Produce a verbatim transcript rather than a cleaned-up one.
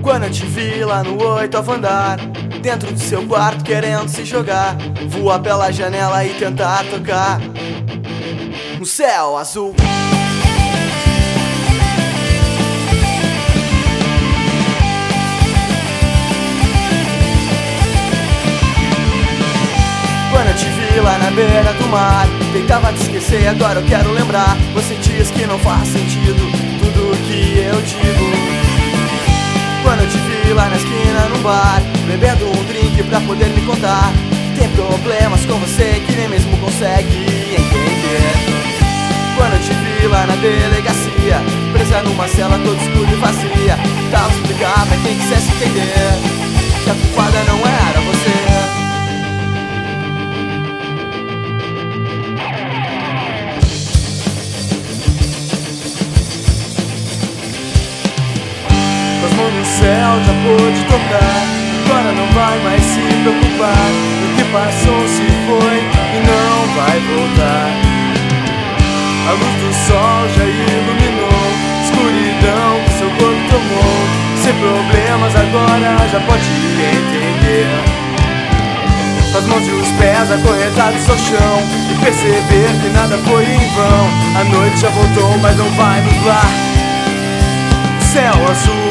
Quando eu te vi lá no oitavo andar, dentro do seu quarto querendo se jogar, voar pela janela e tentar tocar no céu azul. Quando eu te vi lá na beira do mar, tentava te esquecer e agora eu quero lembrar. Você diz que não faz sentido tudo o que eu digo. Quando eu te vi lá na esquina no bar, bebendo um drink pra poder me contar que tem problemas com você que nem mesmo consegue entender. Quando eu te vi lá na delegacia, presa numa cela toda escura e vazia, tava explicar pra quem quisesse entender que a culpada não era você. Com as mãos no céu já pôde tocar, agora não vai mais se preocupar. O que passou se foi e não vai voltar. A luz do sol já iluminou escuridão que seu corpo tomou. Sem problemas agora já pode entender. Com as mãos e os pés acorrentados ao chão e perceber que nada foi em vão. A noite já voltou, mas não vai nublar o céu azul.